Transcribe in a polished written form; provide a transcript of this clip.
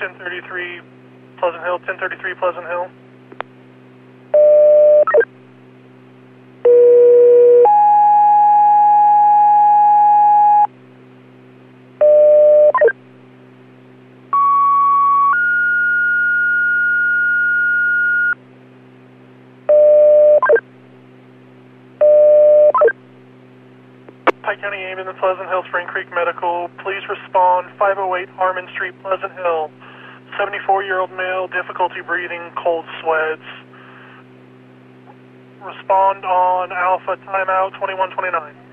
1033 Pleasant Hill, 1033 Pleasant Hill. Pike County Ambulance, Pleasant Hill, Spring Creek Medical. Please respond 508 Harmon Street, Pleasant Hill. 74-year-old male, difficulty breathing, cold sweats. Respond on Alpha, timeout 2129.